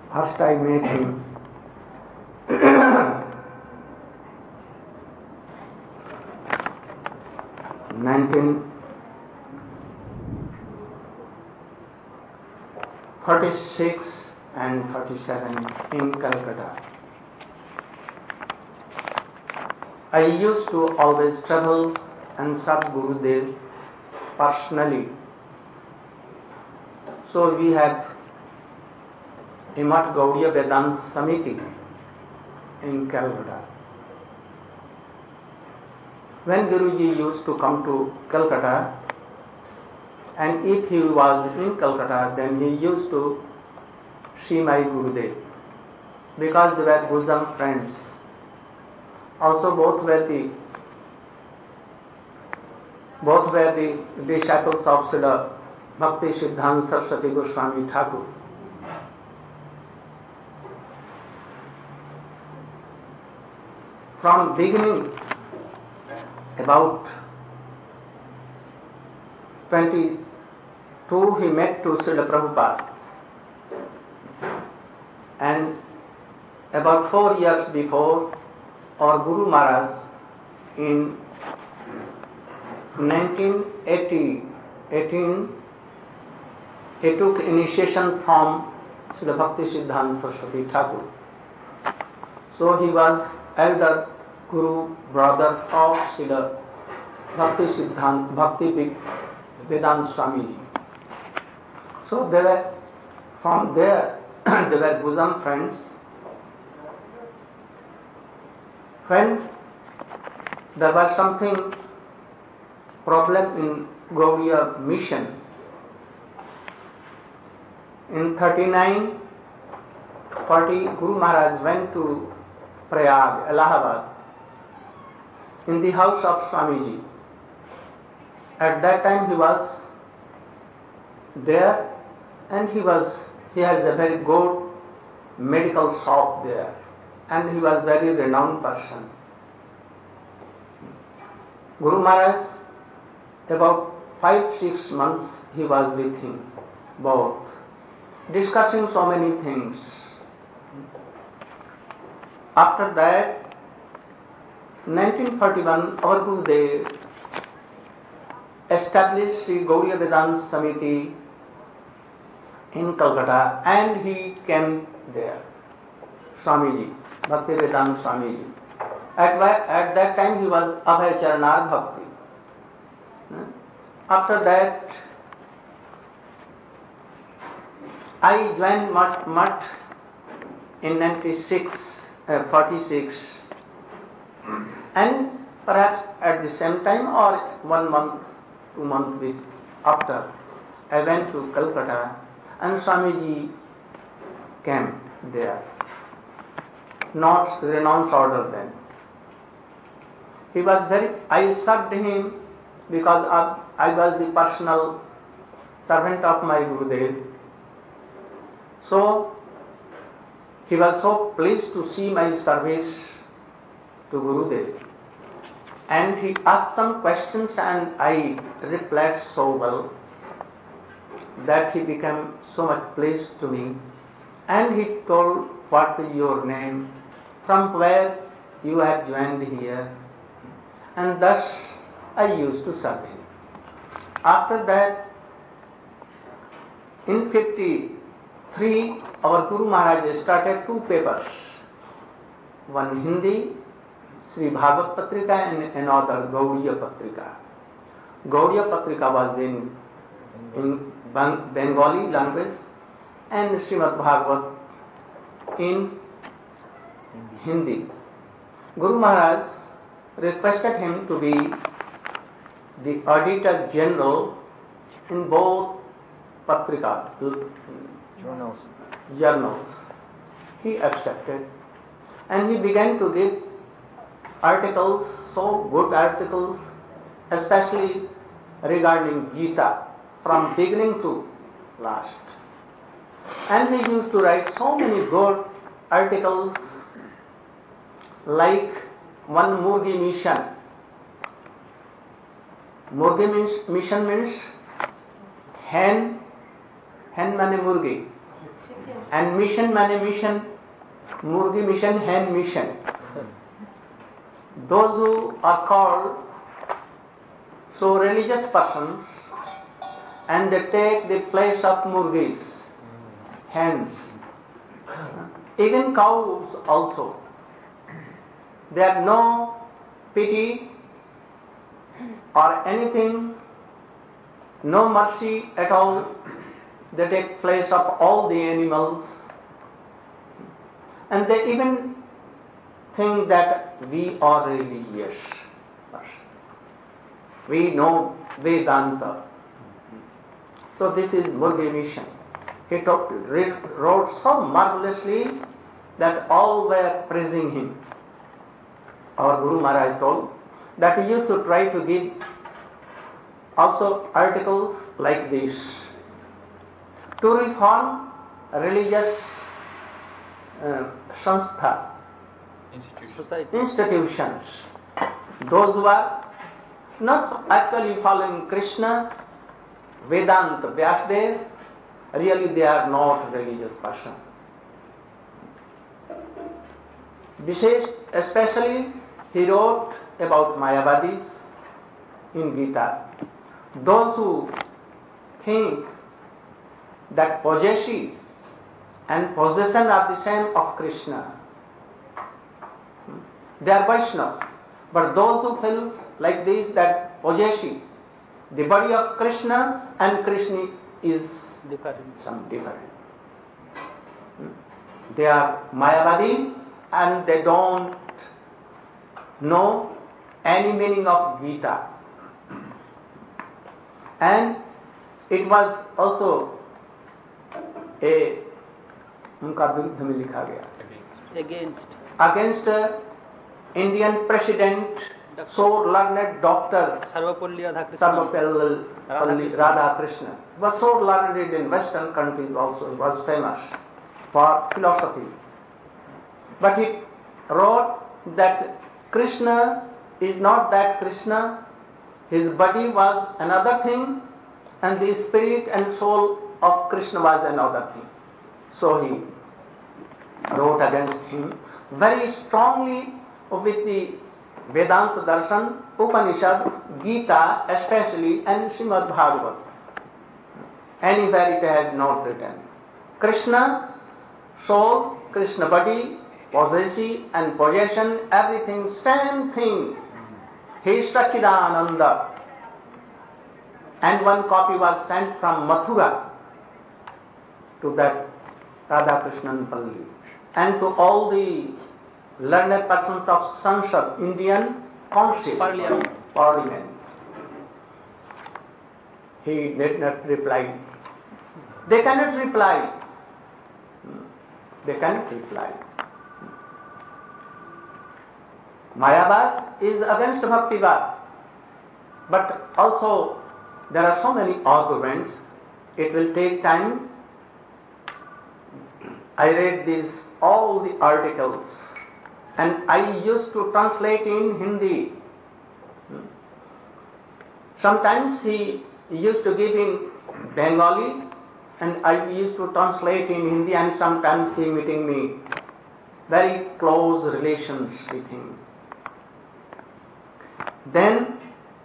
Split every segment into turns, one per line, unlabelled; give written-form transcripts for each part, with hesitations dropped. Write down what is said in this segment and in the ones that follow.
First I met him 1946 and 47 in Calcutta. I used to always travel and serve Gurudev personally. So we have a Math Gaudiya Vedanta Samiti in Calcutta. When Guruji used to come to Calcutta, and if he was in Calcutta, then he used to see my Gurudev, because they were bosom friends. Also both were the disciples of Srila Bhakti Siddhanta Saraswati Goswami Thakur. From beginning, about 22, he met to Srila Prabhupada, and about 4 years before, our Guru Maharaj in 1918, he took initiation from Srila Bhakti Siddhanta Saraswati Thakur. So he was elder Guru, brother of Srila Bhakti Siddhanta, Bhakti Vedanta Swamiji. So they were, from there, they were bosom friends. When there was something problem in Gaudiya mission, in 39-40, Guru Maharaj went to Prayag, Allahabad, in the house of Swamiji. At that time he was there, and he has a very good medical shop there, and he was very renowned person. Guru Maharaj, about 5-6 months he was with him, both, discussing so many things. After that, 1941, our Gurudev established Sri Gaudiya Vedanta Samiti in Calcutta, and he came there, Swamiji, Bhakti Vedanta Swamiji. At that time he was Abhay Charanar Bhakti. After that, I joined Math in 46, and perhaps at the same time or 1 month, 2 months after, I went to Calcutta, and Swamiji came there. Not renounced order then. He was I served him because I was the personal servant of my Gurudev. So he was so pleased to see my service to Gurudev, and he asked some questions, and I replied so well that he became so much pleased to me, and he told, what is your name, from where you have joined here, and thus I used to serve him. After that, in 53, our Guru Maharaj started 2 papers, one Hindi, Sri Bhagavat Patrika, and another Gaudiya Patrika. Gaudiya Patrika was in Bengali language, and Srimad Bhagavat in Hindi. Guru Maharaj requested him to be the Auditor General in both Patrikas, journals. He accepted, and he began to give articles, so good articles, especially regarding Gita, from beginning to last. And he used to write so many good articles, like one Murgi mission. Murgi mission means hen mane Murgi. And mission mane mission, Murgi mission, hen mission. Those who are called so religious persons and they take the place of murgis, hens, even cows also. They have no pity or anything, no mercy at all. They take place of all the animals, and they even think that we are religious. We know Vedanta. So this is Murgi mission. He wrote so marvelously that all were praising him. Our Guru Maharaj told that he used to try to give also articles like this to reform religious samstha, institutions. Those who are not actually following Krishna, Vedanta, Vyasdev, really they are not religious person. Vishesh, especially, he wrote about Mayavadis in Gita. Those who think that possession and possession are the same of Krishna, they are Vaishnava. But those who feel like this, that possession, the body of Krishna and Krishna is some different. They are Mayavadi and they don't know any meaning of Gita. And it was also a उनका विरुद्ध में लिखा गया against Indian President, so learned Doctor Sarvapalli Radhakrishnan. He was so learned in Western countries also. He was famous for philosophy. But he wrote that Krishna is not that Krishna. His body was another thing, and the spirit and soul of Krishna was another thing. So he wrote against him very strongly with the Vedanta Darshan, Upanishad, Gita especially, and Srimad Bhagavad. Anywhere it has not written. Krishna, soul, Krishna body, possession and possession, everything, same thing. He is Sachidananda. And one copy was sent from Mathura to that Radhakrishnan Palli, and to all the learned persons of Sansad, Indian Council, Parliament. He did not reply. They cannot reply. They cannot reply. Mayavad is against Bhaktivad. But also there are so many arguments. It will take time. I read these all the articles and I used to translate in Hindi. Sometimes he used to give in Bengali and I used to translate in Hindi, and sometimes he meeting me. Very close relations with him. Then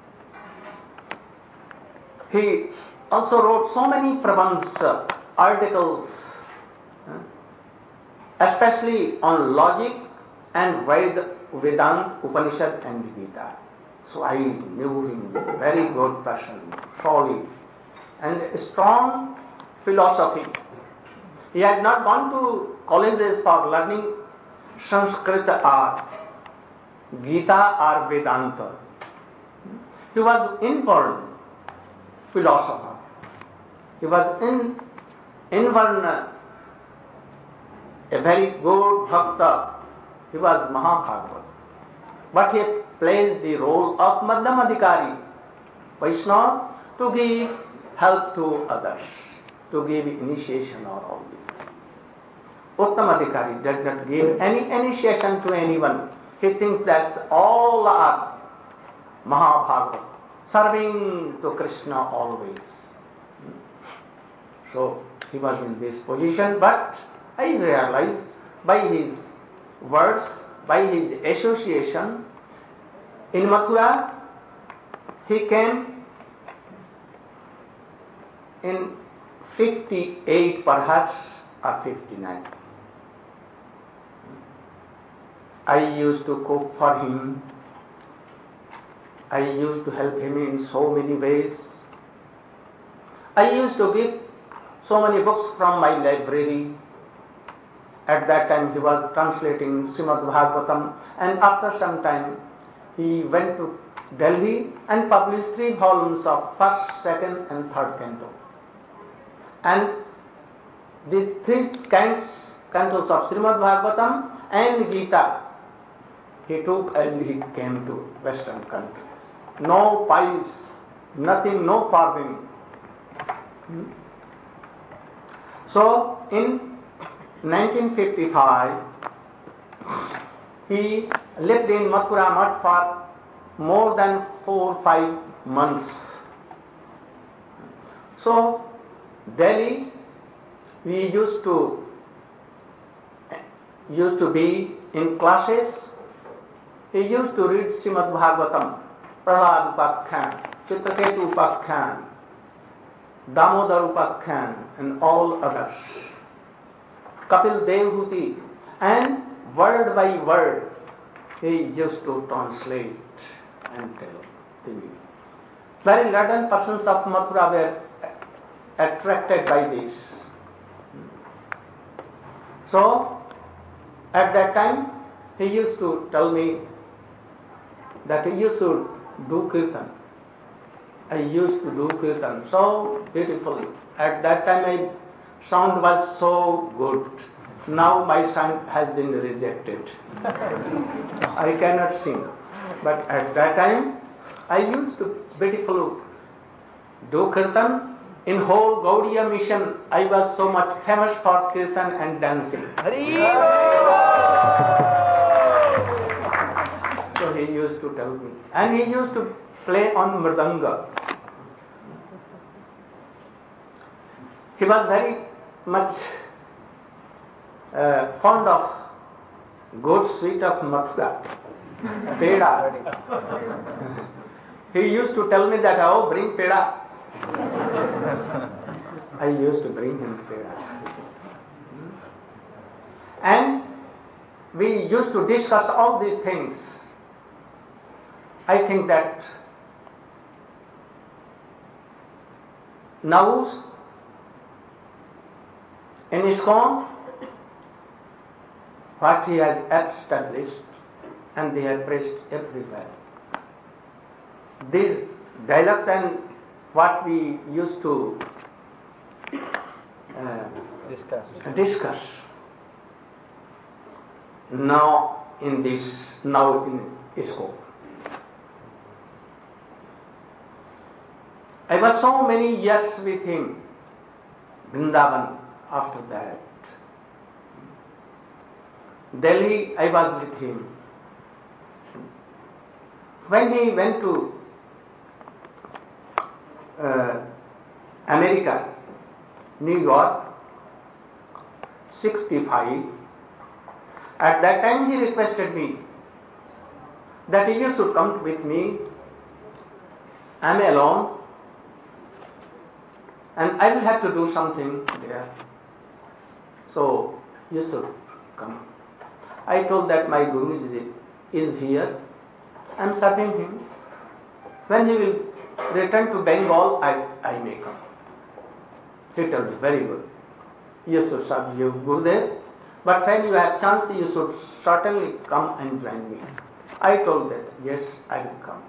he also wrote so many prabandhs, articles, especially on logic and Vedanta, Upanishad and Gita. So I knew him, very good person, solid, and strong philosophy. He had not gone to colleges for learning Sanskrit or Gita or Vedanta. He was inborn philosopher. He was inborn a very good bhakta. He was Mahabhagavad. But he plays the role of Madhyamadikari, Vaishnava, to give help to others, to give initiation or all this. Uttamadikari does not give any initiation to anyone. He thinks that all are Mahabhagavad, serving to Krishna always. So he was in this position, but I realized by his words, by his association, in Mathura he came in 58 perhaps or 59. I used to cook for him. I used to help him in so many ways. I used to give so many books from my library. At that time he was translating Srimad Bhagavatam, and after some time he went to Delhi and published 3 volumes of first, second and third canto. And these 3 cantos of Srimad Bhagavatam and Gita he took and he came to Western countries. No pies, nothing, no farming. So in 1955 he lived in Mathura Math for more than 4 or 5 months. So Delhi we used to be in classes. He used to read Srimad Bhagavatam, Prahlad Upakhyan, Chitraketu Upakhyan, Damodar Upakhyan and all others. Kapil Devhuti, and word by word he used to translate and tell to me. Very learned persons of Mathura were attracted by this. So at that time he used to tell me that you should do kirtan. I used to do kirtan so beautifully. At that time my sound was so good. Now my sound has been rejected. I cannot sing. But at that time I used to beautifully do kirtan. In whole Gaudiya mission I was so much famous for kirtan and dancing. So he used to tell me. And he used to play on mridanga. He was very much fond of good sweet of Mathura, peda. He used to tell me that, oh, bring peda. I used to bring him peda. And we used to discuss all these things. I think that now in ISKCON what he has established and they have preached everywhere. These dialogues and what we used to discuss now in ISKCON. I was so many years with him, Vrindavan after that. Delhi, I was with him. When he went to America, New York, 65, at that time he requested me that you should come with me. I am alone and I will have to do something there. So you should come. I told that my Guru is here. I am serving him. When he will return to Bengal, I may come. He told me, very good. You should serve your Gurudev, but when you have chance, you should certainly come and join me. I told that, yes, I will come.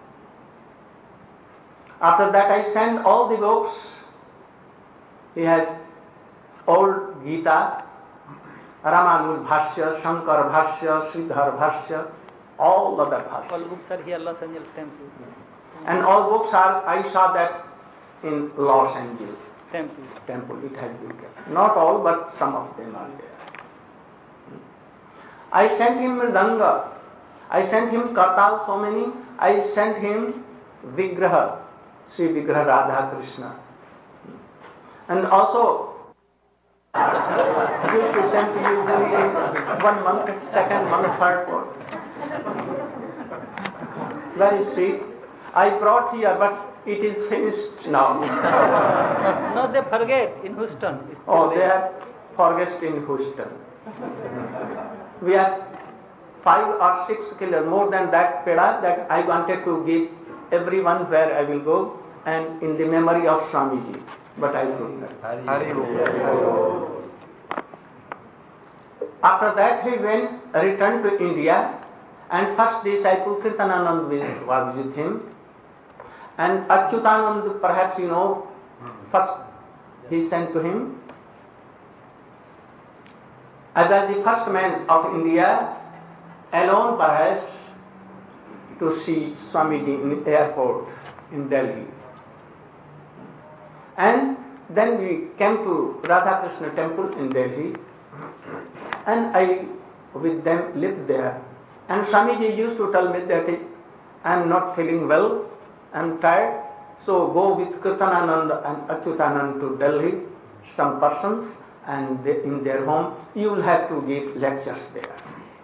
After that, I sent all the books. He has old Gita, Ramanuj Bhashya, Shankar Bhashya, Sridhar Bhashya, all other Bhashya.
All books are here, Los Angeles Temple.
And all books are, I saw that in Los Angeles Temple. It has been kept. Not all, but some of them are there. I sent him Mridanga. I sent him Kartal, so many. I sent him Vigraha, Sri Vigraha Radha Krishna. And also sent usually is 1 month, second month, third, fourth. Very sweet. I brought here, but it is finished now.
No, they forget in Houston. It's still
Oh, they
there.
have forgot in Houston. We have 5 or 6 kilos, more than that peda that I wanted to give everyone where I will go and in the memory of Swamiji. But I could not. After that he returned to India, and first disciple Kirtananand was with him. And Achyutanand, perhaps you know, first he sent to him. As the first man of India, alone perhaps, to see Swamiji in the airport in Delhi. And then we came to Radha Krishna temple in Delhi, and I with them lived there. And Swamiji used to tell me that I am not feeling well, I am tired, so go with Kirtananand and Achyutanand to Delhi, some persons, and in their home you will have to give lectures there.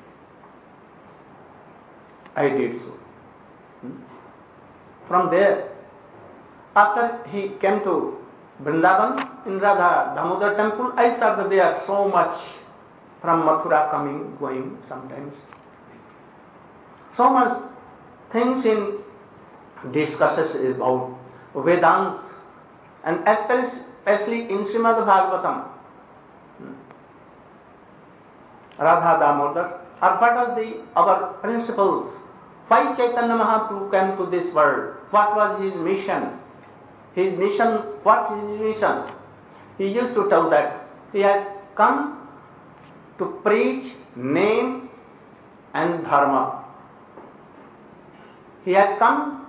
I did so. From there, after he came to Vrindavan in Radha Damodar temple, I served there so much, from Mathura coming, going sometimes. So much things in discusses about Vedanta, and especially in Srimad Bhagavatam, Radha Damodar, are part of our principles. Why Chaitanya Mahaprabhu came to this world? What was his mission? What is his mission? He used to tell that he has come to preach name and dharma. He has come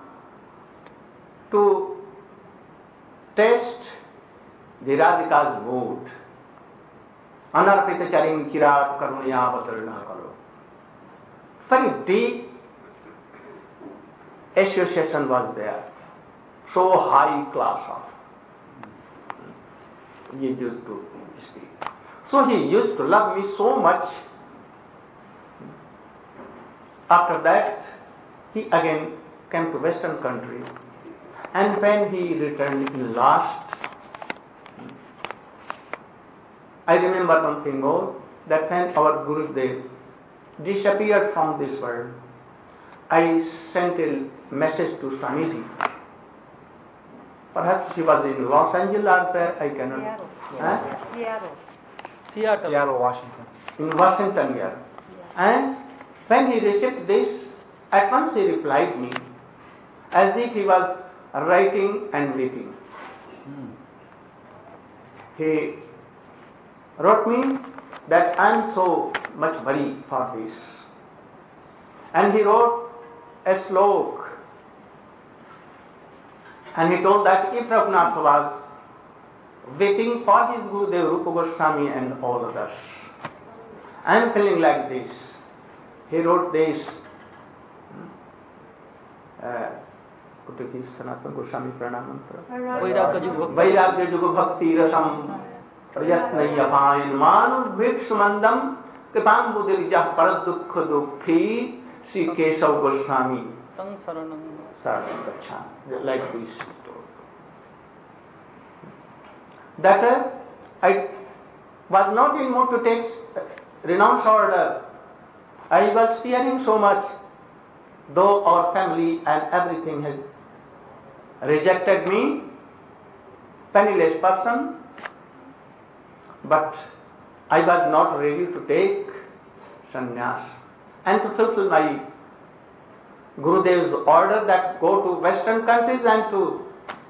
to test the Radhika's mood. Anarpita charin kirat karunya avatarana karo. Very deep association was there. So high class of. He used to speak. So he used to love me so much. After that, he again came to Western countries. And when he returned in last, I remember one thing more, that when our Gurudev disappeared from this world, I sent a message to Swamiji. Perhaps he was in Los Angeles or where, I cannot.
Seattle, Washington.
In Washington, yeah. And when he received this, at once he replied me, as if he was writing and weeping. He wrote me that I am so much worried for this. And he wrote a slok. And he told that if Raghunath was waiting for his Gurudev Rupa Goswami and all others, I am feeling like this. He wrote this. Sanatana Goswami Pranam Mantra. Vairagya Juga Bhakti Rasam Prayatnayapayan Manu Bhiksumandam Kripam Buddhivijah Paradukha Dukhi Sri Kesav Goswami
Tang Saranam.
Like this. That I was not in mood to take renounce order. I was fearing so much, though our family and everything has rejected me, penniless person, but I was not ready to take sannyas and to fulfill my Gurudev's order that go to Western countries and to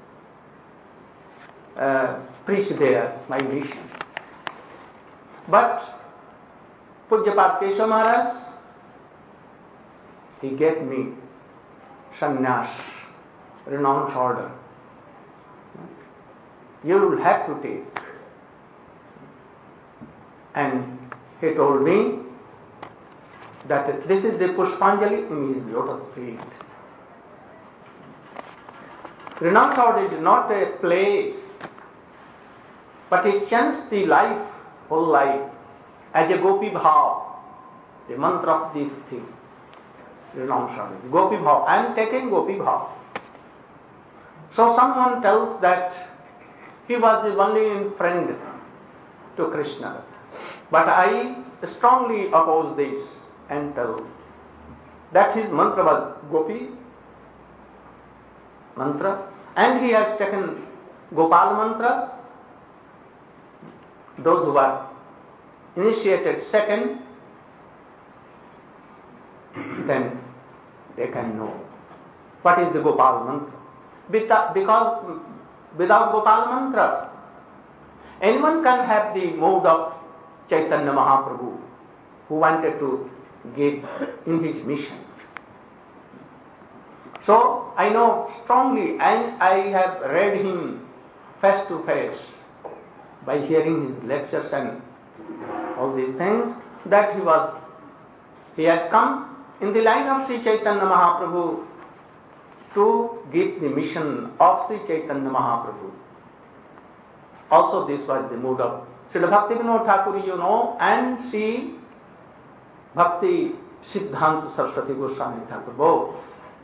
preach there, my mission. But Pujyapat Keshav Maharaj, he gave me sannyas, renounce order. You will have to take. And he told me that this is the Pushpanjali in his lotus feet. Renounce order is not a play, but it changed the life, whole life. as a Gopi Bhav, the mantra of this thing, renowned service. Gopi Bhav, I am taking Gopi Bhav. So someone tells that he was the only friend to Krishna. But I strongly oppose this and tell that his mantra was Gopi mantra, and he has taken Gopal mantra. Those who are initiated second, then they can know what is the Gopal mantra. Because without Gopal mantra, anyone can have the mood of Chaitanya Mahaprabhu, who wanted to give in his mission. So I know strongly, and I have read him face to face by hearing his lectures and all these things, that he has come in the line of Sri Chaitanya Mahaprabhu to give the mission of Sri Chaitanya Mahaprabhu. Also this was the mood of Srila Bhaktivinoda Thakur, you know, and Sri Bhakti Siddhanta Saraswati Goswami Thakur, both.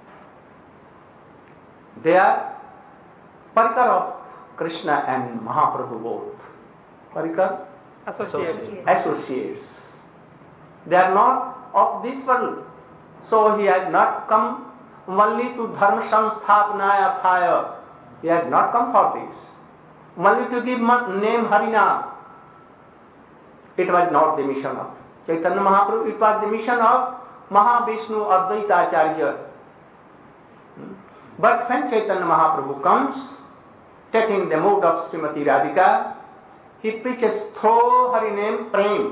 They are parikar of Krishna and Mahaprabhu both. Parikar? Associates. They are not of this world. So he has not come only to Dharma Samsthapanaya Phaya. He has not come for this. Only to give name Harinam. It was not the mission of Chaitanya Mahaprabhu. It was the mission of Mahavishnu Advaita Acharya. But when Chaitanya Mahaprabhu comes, taking the mood of Srimati Radhika, he preaches through Hari name Prem.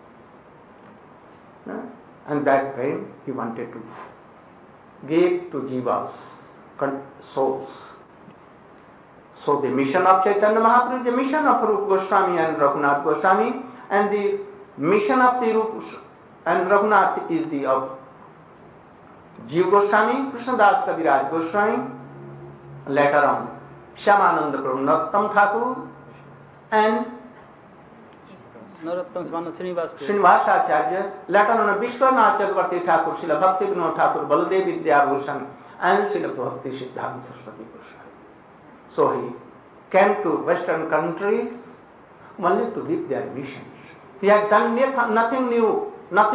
And that Prem he wanted to give to Jivas, souls. So the mission of Chaitanya Mahaprabhu is the mission of Rupa Goswami and Raghunath Goswami, and the mission of the Rupa and Raghunath is the of Jiva Goswami, Krishnadas Kaviraj Goswami, later on Shyamananda Prabhu Narottam Thakur, and Srinivas Acharya, later on Vishwanath Chakravarti Thakur, Srila Bhaktivinoda Thakur, Baladev Vidyabhushan, and Srila Bhakti Siddhanta Saraswati Goswami. So he came to Western countries only to give their missions. He had done nothing new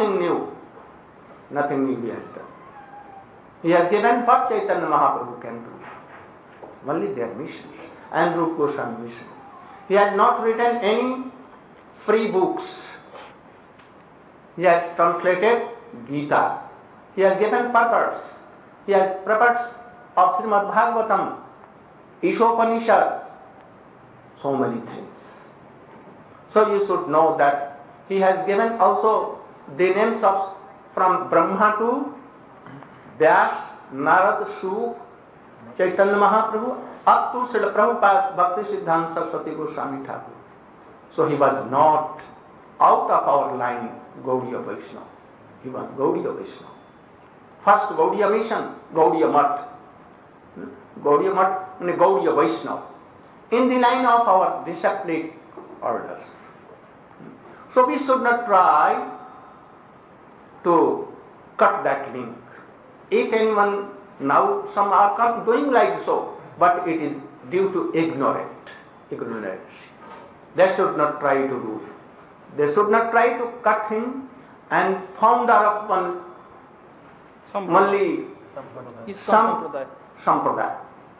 he has done. He has given what Chaitanya Mahaprabhu can do, only their missions and Rupa Goswami mission. He has not written any free books. He has translated Gita. He has given purports. He has purports of Srimad Bhagavatam, Ishopanishad, so many things. So you should know that he has given also the names of from Brahma to Vyas, Narad, Shuk, Chaitanya Mahaprabhu, up to Srila Prabhupada Bhakti Siddhanta Saraswati Goswami Thakur. So he was not out of our line Gaudiya Vaishnava. He was Gaudiya Vaishnava. First Gaudiya mission, Gaudiya Math. Gaudiya Math and Gaudiya Vaishnava. In the line of our disciplic orders. So we should not try to cut that link. If anyone, now some are doing like so, but it is due to ignorance. They should not try to do it. They should not try to cut him and founder of one only some sampradaya.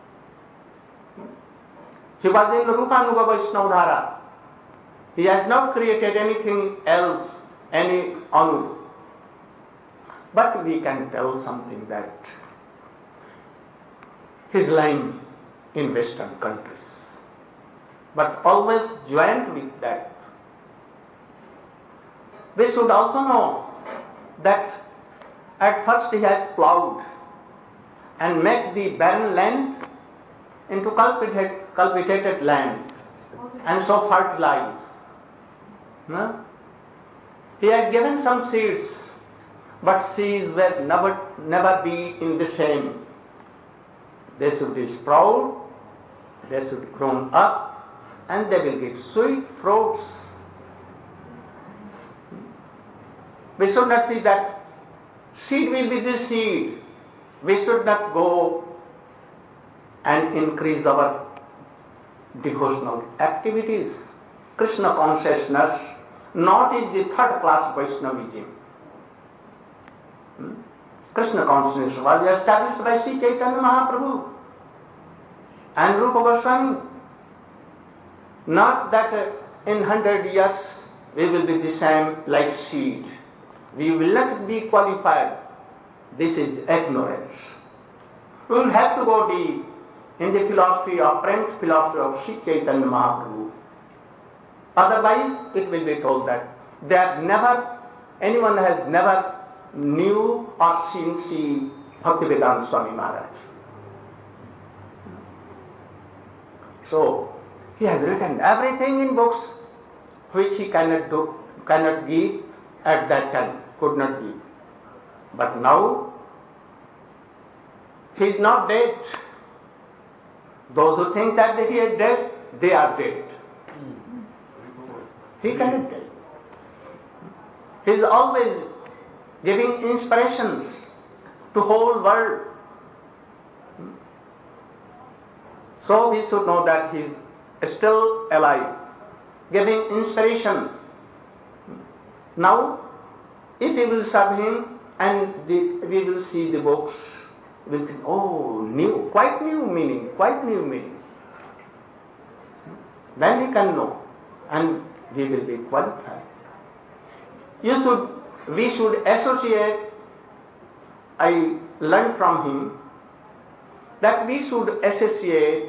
He was in Rupanuga Vaishnavadhara. He has not created anything else, any anu. But we can tell something that his line in Western countries. But always joined with that. We should also know that at first he has ploughed and made the barren land into cultivated land and so fertilized. He has given some seeds, but seeds will never be in the same. They should be sprout, they should grow up, and they will give sweet fruits. We should not see that seed will be the seed. We should not go and increase our devotional activities. Krishna consciousness not is the third class Vaishnavism. Krishna consciousness was established by Sri Chaitanya Mahaprabhu and Rupa Goswami. Not that in 100 years we will be the same like seed. We will not be qualified. This is ignorance. We will have to go deep in the philosophy of French philosophy of Sri Chaitanya Mahaprabhu. Otherwise, it will be told that anyone has never knew or seen Sri Bhaktivedanta Swami Maharaj. So, he has written everything in books which he cannot give at that time, could not give. But now, he is not dead. Those who think that he is dead, they are dead. He cannot die. He is always giving inspirations to whole world. So we should know that he is still alive, giving inspiration. Now, if we will serve him and we will see the books, we will think, oh, new, quite new meaning. Then we can know and we will be qualified. We should associate, I learned from him, that we should associate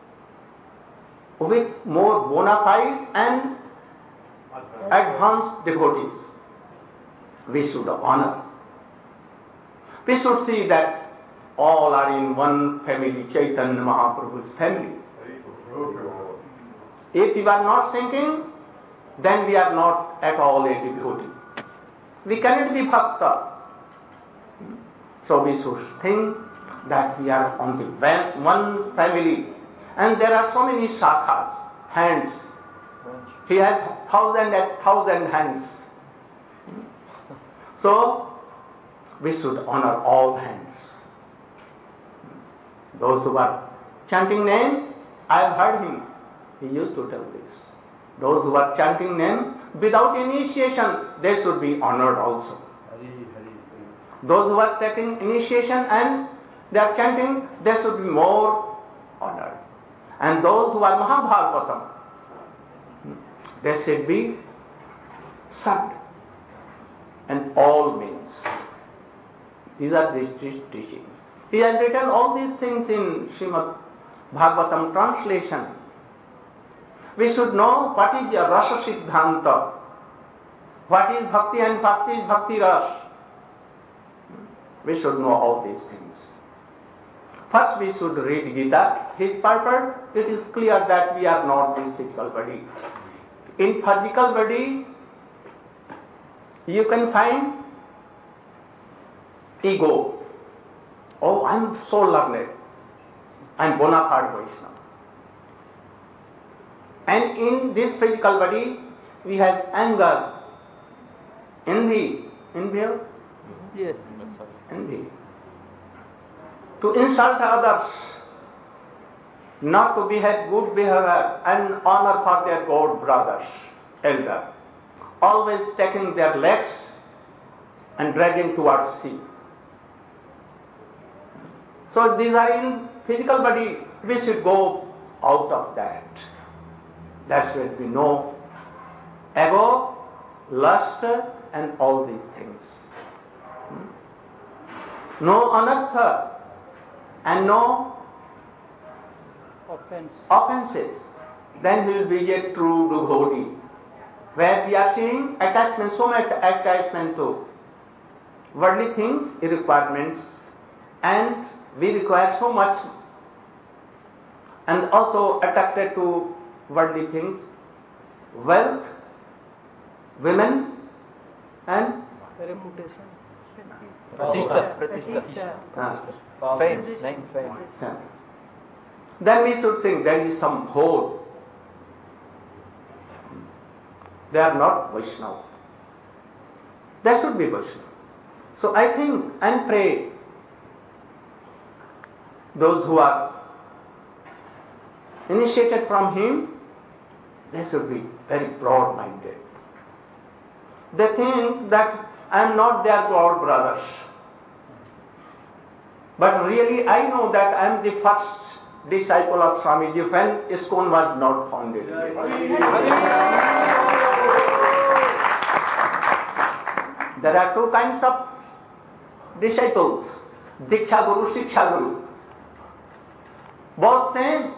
with more bona fide and advanced devotees. We should honor. We should see that all are in one family, Chaitanya Mahaprabhu's family. If we are not thinking, then we are not at all a devotee. We cannot be bhakta. So we should think that we are on the one family. And there are so many shakhas, hands. He has 1,000 hands. So we should honor all hands. Those who are chanting name, I have heard him. He used to tell this. Those who are chanting name without initiation, they should be honored also. Those who are taking initiation and they are chanting, they should be more honored. And those who are Mahabhagavatam, they should be served. And all means. These are the teachings. He has written all these things in Srimad Bhagavatam translation. We should know what is the Rasa Siddhanta, what is Bhakti and what is Bhakti Ras. We should know all these things. First we should read Gita. His purport, it is clear that we are not this physical body. In physical body, you can find ego. Oh, I am so learned. I am bona fide Vaishnava. And in this physical body, we have anger, envy. Envy?
Yes.
Envy. To insult others, not to behave good behavior and honor for their god brothers, elder. Always taking their legs and dragging towards sea. So these are in physical body. We should go out of that. That's where we know ego, lust, and all these things. No anartha and no offenses. Then we will be a true devotee. Where we are seeing attachment, so much attachment to worldly things, requirements, and we require so much, and also attracted to worldly things, wealth, women, and
reputation.
Pratishta. Fame, name, fame.
Then we should think there is some whole. They are not Vaishnava. That should be Vaishnava. So I think and pray those who are initiated from him, they should be very broad-minded. They think that I am not their God brothers. But really I know that I am the first disciple of Swamiji when ISKCON was not founded. There are two kinds of disciples, Diksha Guru, Shiksha Guru. Both same,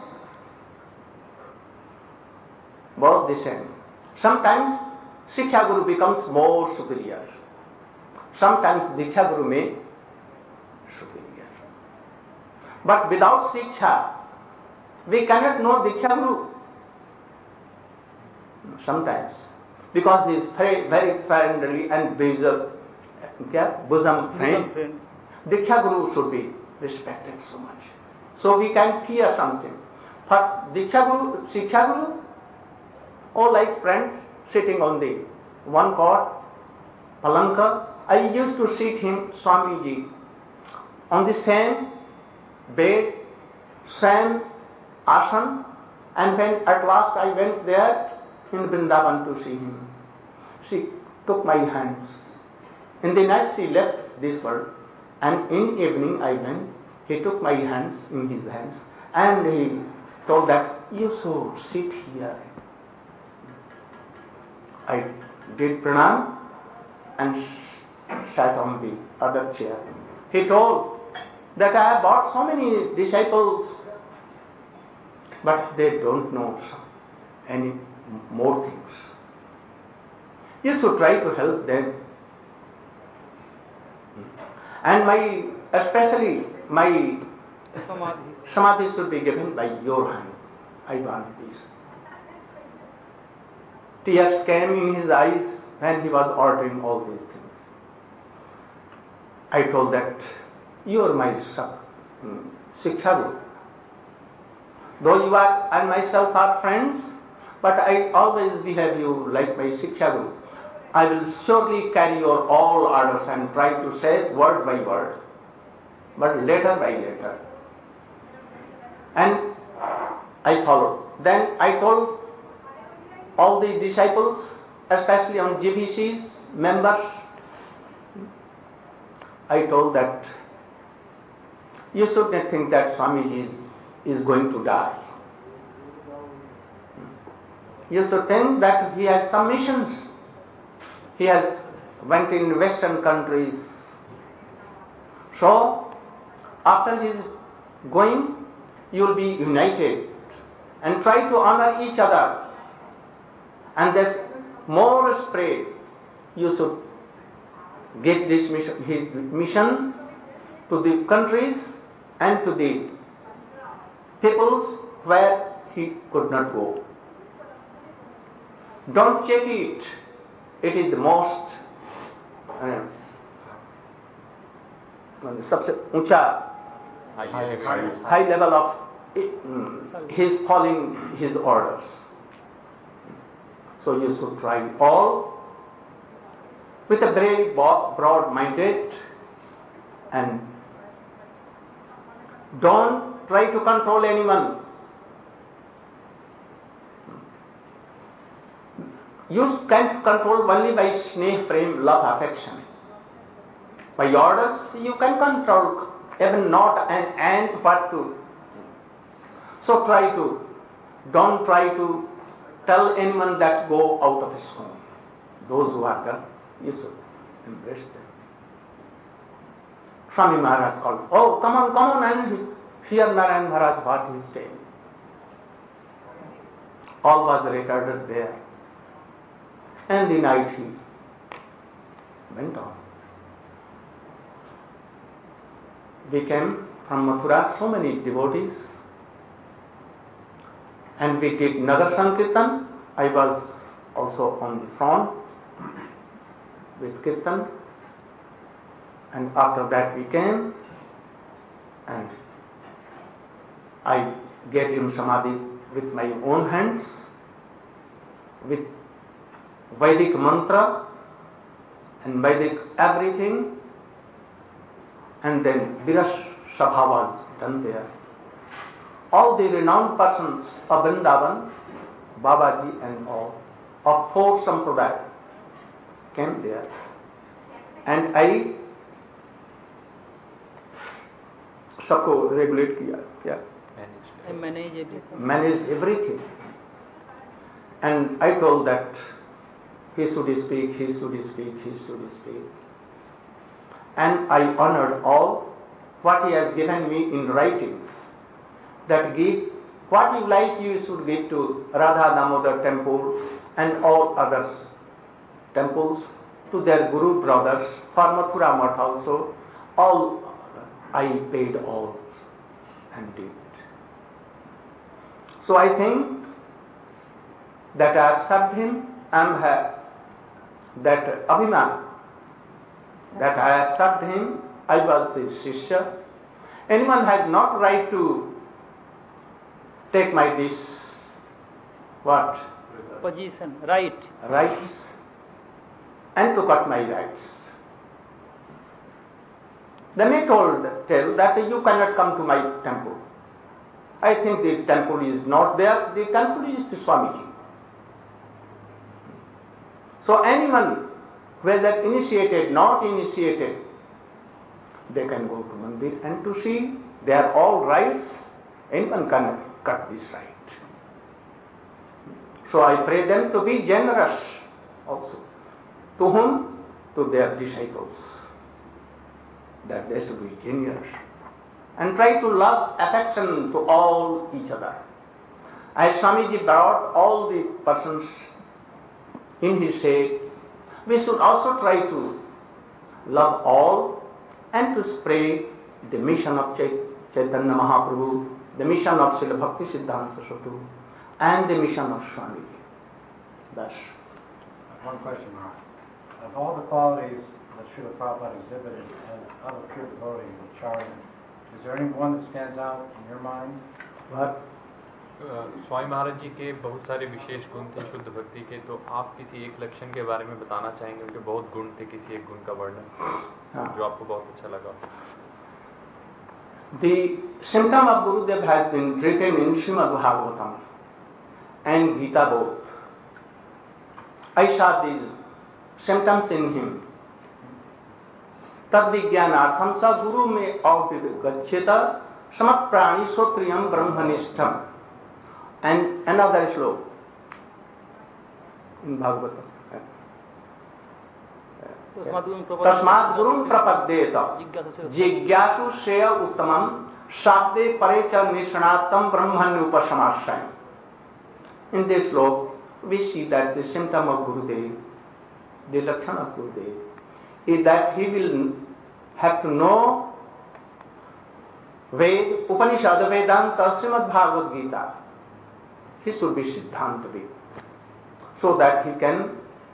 both the same. Sometimes Shiksha Guru becomes more superior. Sometimes Diksha Guru may superior. But without Shiksha, we cannot know Diksha Guru. Sometimes, because he is very, very friendly and bosom friend, Diksha Guru should be respected so much. So we can fear something. But Diksha Guru, Shiksha Guru, all like friends sitting on the one cot, palanka. I used to sit him, Swamiji, on the same bed, same asan, and when at last I went there in Vrindavan to see him, she took my hands. In the night she left this world, and in evening I went, he took my hands in his hands, and he told that you should sit here. I did pranam and sat on the other chair. He told that I have brought so many disciples, but they don't know any more things. You should try to help them. And especially my samadhi should be given by your hand. I want this. Tears came in his eyes when he was ordering all these things. I told that you are my Shiksha Guru. Though you are and myself are friends, but I always behave you like my Shiksha Guru. I will surely carry your all orders and try to say word by word, but letter by letter. And I followed. Then I told all the disciples, especially on GBC's members, I told that you should not think that Swamiji is going to die. You should think that he has some missions. He has went in Western countries. So, after his going, you will be united and try to honor each other. And there's more spread. You should get this mission, his mission to the countries and to the peoples where he could not go. Don't check it. It is the most सबसे ऊंचा high level of his following his orders. So you should try all with a very broad-minded, and don't try to control anyone. You can control only by sneh, prem, love, affection. By orders, you can control even not an ant what to. So don't try to tell anyone that go out of his home. Those who are done, you should embrace them. Swami Maharaj called, oh, come on, and hear Narayan Maharaj what he is saying. All was recorded there. And the night he went on. We came from Mathura, so many devotees, and we did Nagar Sankirtan. I was also on the front with Kirtan, and after that we came, and I gave him Samadhi with my own hands, with Vedic mantra, and Vedic everything, and then Virash Sabha was done there. All the renowned persons of Vrindavan, Babaji and all, of 4 Sampradaya came there. And I सबको regulate किया क्या manage everything. And I told that he should speak. And I honored all what he has given me in writings. That give what you like, you should give to Radha Damodar temple and all other temples, to their Guru brothers, for Mathura Math also. All I paid all and did. So I think that I have served him and have that Abhiman, that I have served him, I was his Shishya. Anyone has not right to take my this, what?
Position, right.
Rights, and to cut my rights. Then he tell that you cannot come to my temple. I think the temple is not there, the temple is to Swamiji. So anyone, whether initiated, not initiated, they can go to Mandir and to see they are all rights, anyone can cut this right. So I pray them to be generous also. To whom? To their disciples. That they should be generous. And try to love affection to all each other. As Swamiji brought all the persons in his shade, we should also try to love all and to spread the mission of Chaitanya Mahaprabhu, the mission of Srila Bhakti Siddhanta Saraswati, and the mission of Swamiji. Thus.
One question, Maharaj. Of all the qualities that Srila Prabhupada exhibited and of a pure devotee, Acharya, is there any one that stands out in your mind?
What?
Swami Maharaj जी के बहुत सारे विशेष गुण थे शुद्ध भक्ति के, तो आप किसी एक लक्षण के बारे में बताना चाहेंगे? उनके बहुत गुण थे, किसी एक गुण का वर्णन जो आपको बहुत अच्छा लगा?
The symptom of Gurudev has been written in Srimad Bhagavatam and Gita both. I saw these symptoms in him. Tad vijnanartham sa guru me avivagachyata samat prani sotriyam brahmanishtam. And another slok in Bhagavatam. Tasmad gurum prapaddeta jigyasu shreya uttamam sabde parecha nishanatam brahmanyupasamasayam. In this slok, we see that the symptom of Gurudev, the lakshana of Gurudev, is that he will have to know Ved, Upanishad, Vedanta, Srimad Bhagavad Gita. He should be Siddhanta Ved, so that he can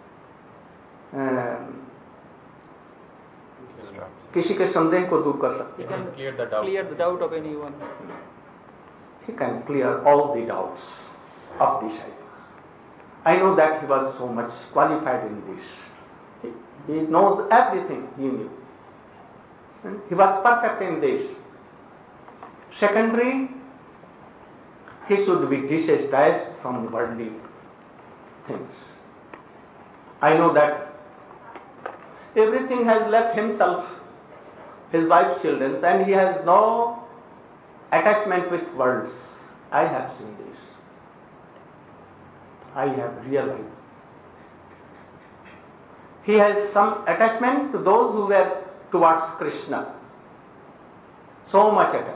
किसी के संदेह को दूर कर सकते हैं.
Clear the doubt of anyone.
He can clear all the doubts of disciples. I know that he was so much qualified in this. He knows everything he knew. And he was perfect in this. Secondary, he should be disattached from worldly things. I know that everything has left himself, his wife's children, and he has no attachment with worlds. I have seen this. I have realized. He has some attachment to those who were towards Krishna. So much attachment.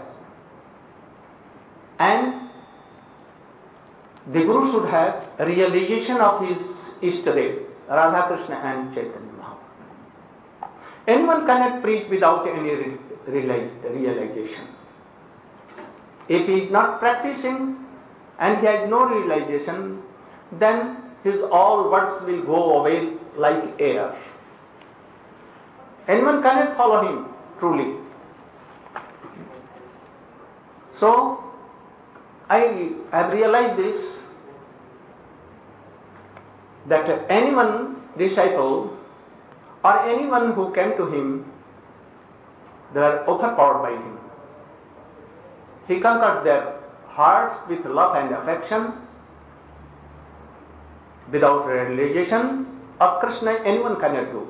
And the Guru should have a realization of his Ishtadev, Radha Krishna and Chaitanya Mahaprabhu. Anyone cannot preach without any realization. If he is not practicing and he has no realization, then his all words will go away like air. Anyone cannot follow him truly. So, I have realized this, that anyone disciple or anyone who came to him, they were overpowered by him. He conquered their hearts with love and affection. Without realization of Krishna, anyone cannot do.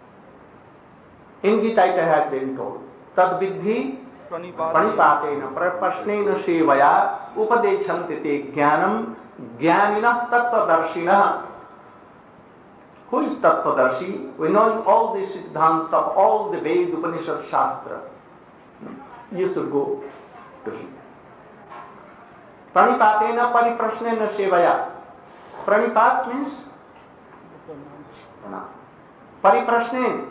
In Gita it has been told, Tad vidhi pranipatena prapasnena sevaya upadechanti te jnanam jnanina tattvadarshina. Who is Tattvadarshi? We know all the siddhants of all the Ved, Upanishad, Shastra. You should go to him. Pranipatena pariprasnena sevaya. Pranipat means pariprasne.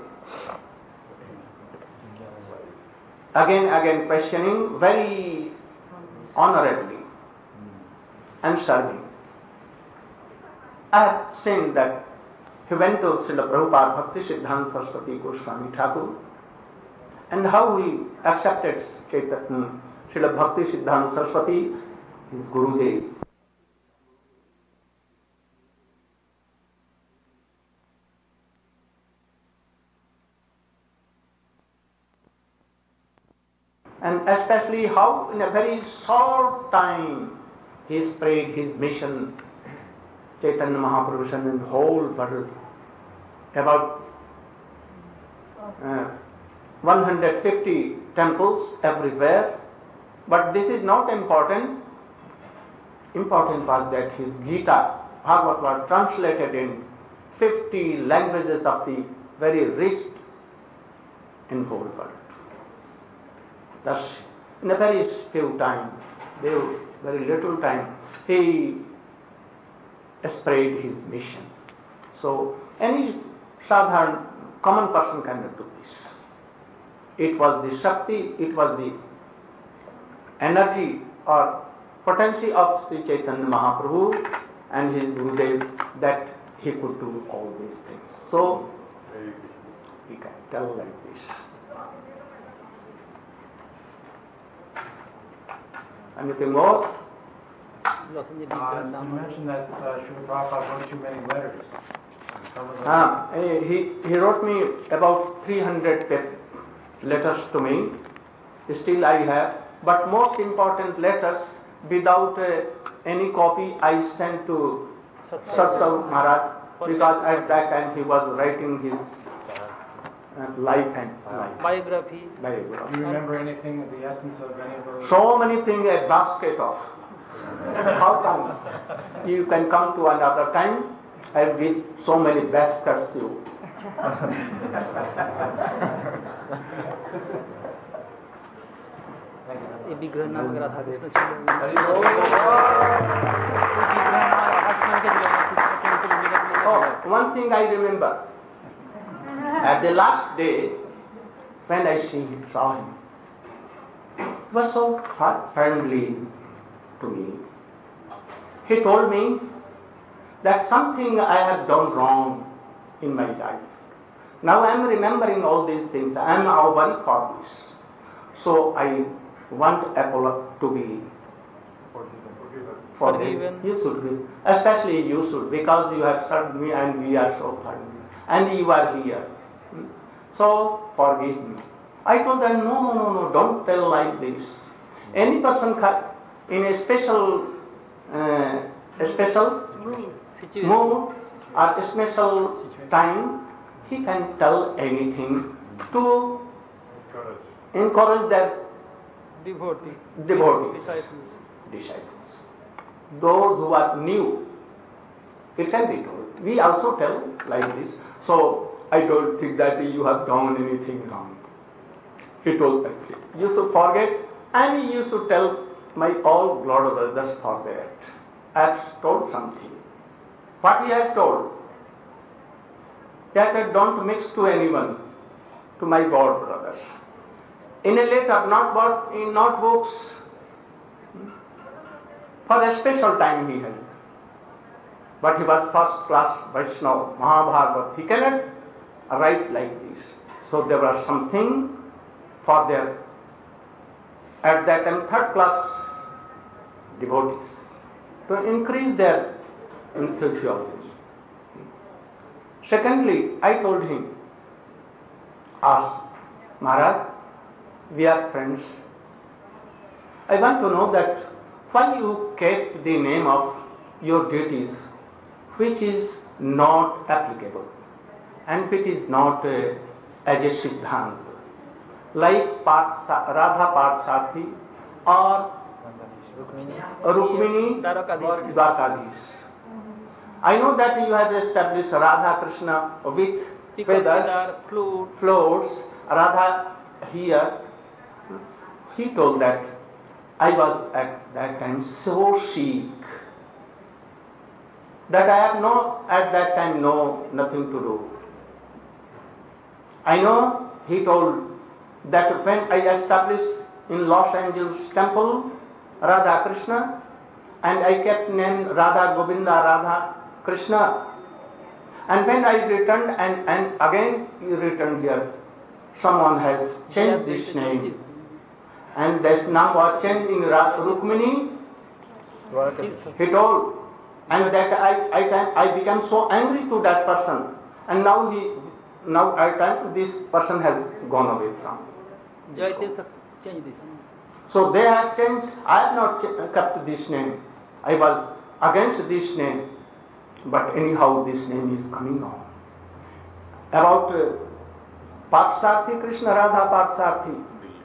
Again questioning very honorably and serving. I have seen that he went to Srila Prabhupada Bhakti Siddhanta Saraswati Goswami Thakur, and how he accepted Srila Bhakti Siddhanta Saraswati, his Gurudev. And especially how in a very short time he spread his mission, Chaitanya Mahaprabhu in the whole world, about 150 temples everywhere. But this is not important. Important was that his Gita, Bhagavad was translated in 50 languages of the very rich in whole world. Thus, in a very few time, very little time, he spread his mission. So, any sadharan, common person cannot do this. It was the Shakti, it was the energy or potency of Sri Chaitanya Mahaprabhu and his Gurudev that he could do all these things. So, we can tell like this. Anything more?
You mentioned that Srila Prabhupada wrote you many letters. Some of them
He wrote me about 300 letters to me. Still I have. But most important letters, without any copy, I sent to Satsav Maharaj, because at that time he was writing his life and life.
Biography.
Do you remember anything of the essence of any of those?
So many things, a basket of. How come? You can come to another time, I will give so many baskets to you.
ये विग्रह नाम Radha Krishna
One thing I remember, at the last day, when I saw him, he was so friendly to me. He told me that something I have done wrong in my life. Now I am remembering all these things. I am very for this. So I want Apollo to be forgiven. You should be. Especially you should, because you have served me and we are so friendly. And you are here. So forgive me. I told them, no, don't tell like this. Any person in a special mood or a special time, he can tell anything to encourage their devotees, disciples. Those who are new, it can be told. We also tell like this. So I don't think that you have done anything wrong. He told that you should forget and you should tell my all Lord brothers for that. I have told something. What he has told? That I don't mix to anyone, to my God brothers. In a letter, not in notebooks, for a special time he had. But he was first class Vaishnava, Mahabharata. He cannot write like this. So there was something for their, at that time, third class devotees, to increase their enthusiasm. Secondly, I told him asked, Maharaj, we are friends. I want to know that why you kept the name of your deities which is not applicable and which is not as a Siddhanta, like Radha Parthasarathi or Rukmini Dwarkadhish. I know that you have established Radha Krishna with feathers, floats, Radha here. He told that I was at that time so sick that I have at that time nothing to do. I know, he told, that when I established in Los Angeles temple Radha Krishna and I kept name Radha Govinda Radha Krishna, and when I returned and again you returned here, someone has changed this name and this name was changed in Rukmini, he told, and that I became so angry to that person, and now this person has gone away from me.
Change this.
So they have changed. I have not kept this name. I was against this name, but anyhow this name is coming on. About Parthasarathi, Krishna Radha Parthasarathi,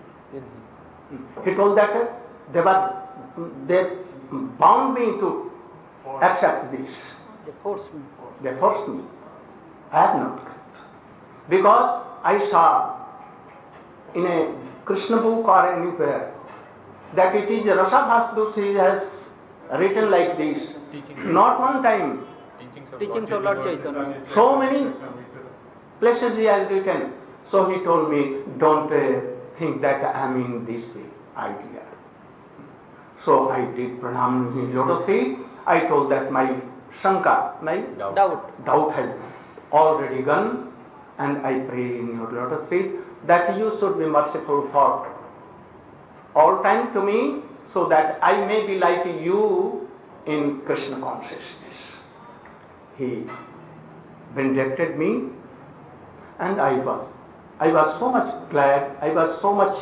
he told that they bound me to accept this.
They forced me.
They forced me. I have not kept. Because I saw in a Krishna book or anywhere that it is Rasabhasdusri has written like this. Not one time.
Teachings of Lord Chaitanya.
So many places he has written. So he told me, don't think that I am in this idea. So I did pranam in his lotus feet. I told that my shanka, my doubt has already gone, and I pray in your lotus feet that you should be merciful for all time to me, so that I may be like you in Krishna consciousness. He benedicted me, and I was so much glad, I was so much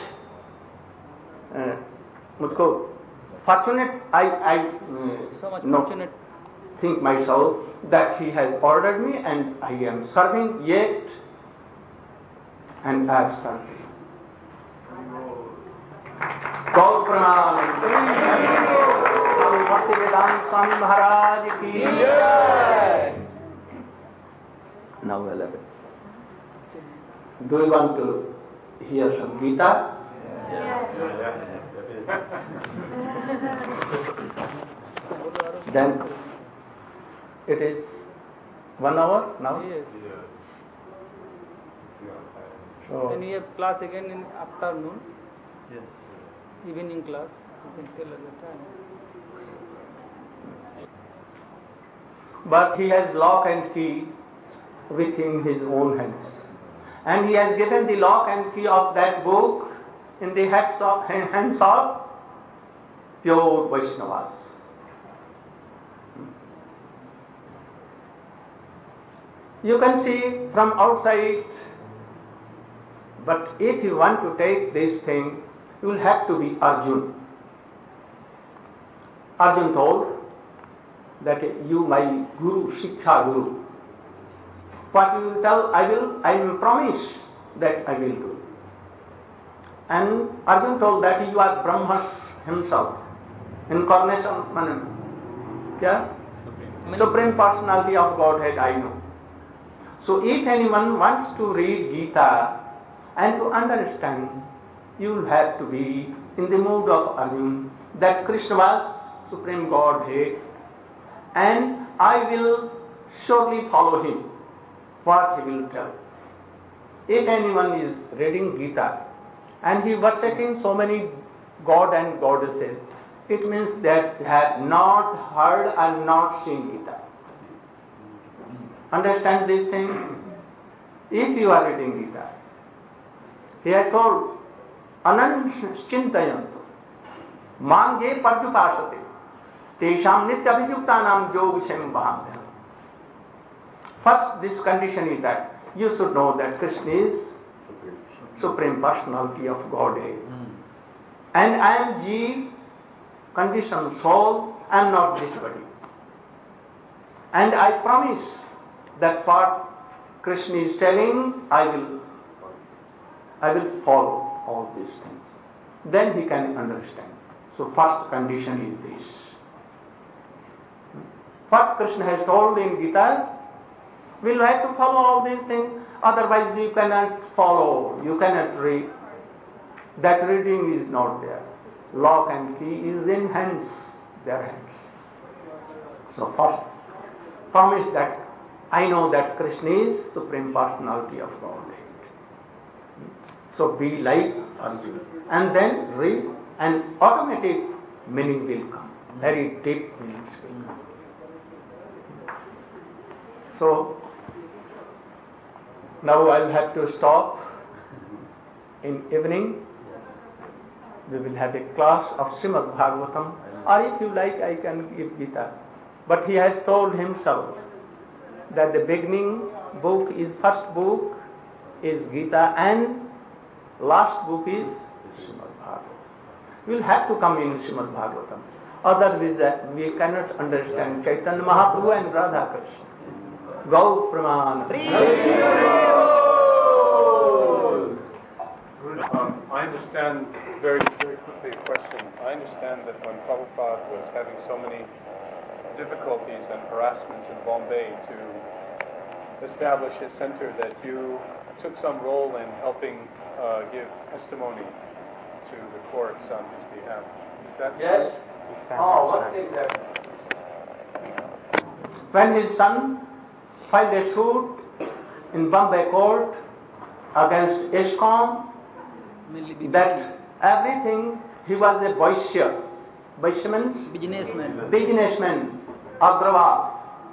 fortunate,
fortunate.
Think myself that he has ordered me and I am serving yet, and I am serving. Gaur Pranam. Swami Bhaktivedanta Swami Maharaj ki jai. Now 11. Do you want to hear some Gita? Then it is 1 hour now?
Yes.
So,
Then you have class again in afternoon,
Yes.
evening class. You can tell us the time.
but he has lock and key within his own hands. And he has given the lock and key of that book in the hands of pure Vaishnavas. You can see from outside, but if you want to take this thing, you will have to be Arjun. Arjun told that you, my Guru, Shiksha Guru, what you will tell, I will promise that I will do. And Arjun told that you are Brahma himself, incarnation, Supreme Personality of Godhead, I know. So if anyone wants to read Gita and to understand, you will have to be in the mood of Arjun, that Krishna was Supreme Godhead, and I will surely follow him, what he will tell. If anyone is reading Gita and he worshipping so many God and goddesses, it means that he has not heard and not seen Gita. Understand this thing? If you are reading Gita, he has told, Anant Chintayantu, Mange Padyupasate, Tesham Nityabhijuktanam Yogishem Bahamya. First, this condition is that you should know that Krishna is Supreme Personality of Godhead. And I am Jeev, conditioned soul, I am not this body. And I promise that what Krishna is telling, I will follow all these things. Then he can understand. So first condition is this. What Krishna has told in Gita, we'll have to follow all these things, otherwise you cannot follow, you cannot read. That reading is not there. Lock and key is in hands, their hands. So first, promise that I know that Krishna is Supreme Personality of Godhead. So be like Arjuna. And then read, and automatic meaning will come. Very deep meanings will come. So now I'll have to stop. In evening we will have a class of Srimad Bhagavatam, or if you like I can give Gita. But he has told himself that the beginning book is, first book is Gita and last book is Srimad Bhagavatam. We will have to come in Srimad Bhagavatam. Otherwise we cannot understand Chaitanya Mahaprabhu and Radha Krishna. Gau Pramana.
I understand, very quickly a question. I understand that when Prabhupada was having so many difficulties and harassments in Bombay to establish his center, that you took some role in helping give testimony to the courts on his behalf. Is that
Yes.
true?
Oh, what is that? When his son filed a suit in Bombay court against ISKCON, that everything, he was a Vaishya. Vaishya means? Businessman, Agrawal.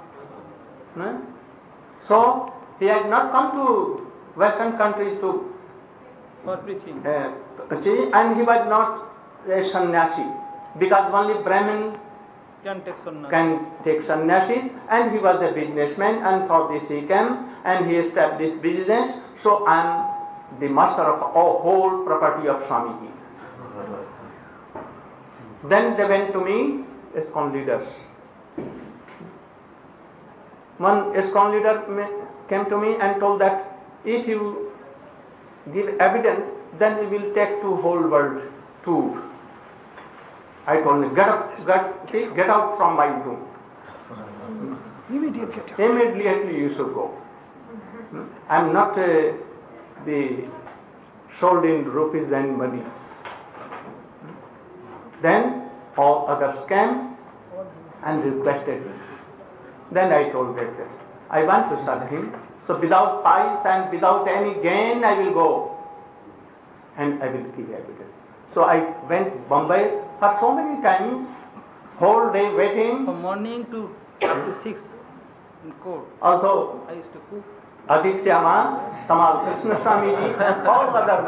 So, he had not come to Western countries to
For preaching.
and he was not a sannyasi, because only Brahmin
Can take sannyas.
can take sannyasis, and he was a businessman, and for this he came and he established business. So I am the master of whole property of Swamiji. Then they went to me, ISKCON leaders. One ISKCON leader came to me and told that if you give evidence, then we will take to whole world tour. I told him, get out from my room. Immediately you should go. I am not the sold in rupees and monies. Then all others came and requested me. Then I told that I want to serve him. So without price and without any gain I will go. And I will give evidence. So I went Bombay for so many times, whole day waiting.
From morning to up to 6 in court.
Also
I used to cook.
Adityama, Tamal Krishna Swamiji, and all other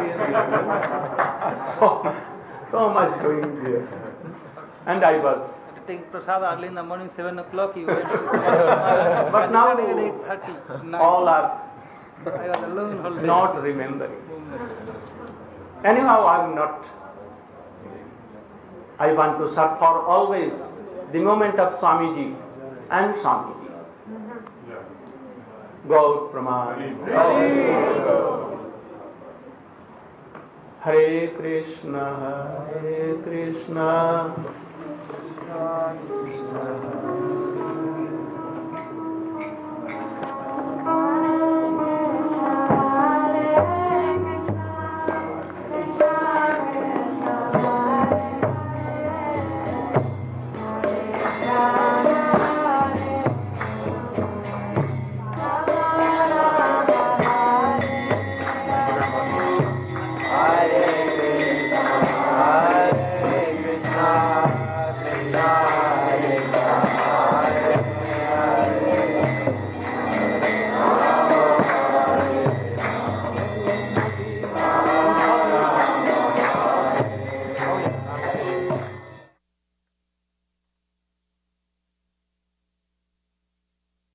so much doing there. And I was.
To take prasad early in the morning, 7 o'clock, you went to
But now
8:30.
all are
I was alone whole day.
not remembering. Anyhow, I am not. I want to search for always the moment of Swamiji and Swamiji. Gaur Praman. Hare Krishna, Krishna Krishna.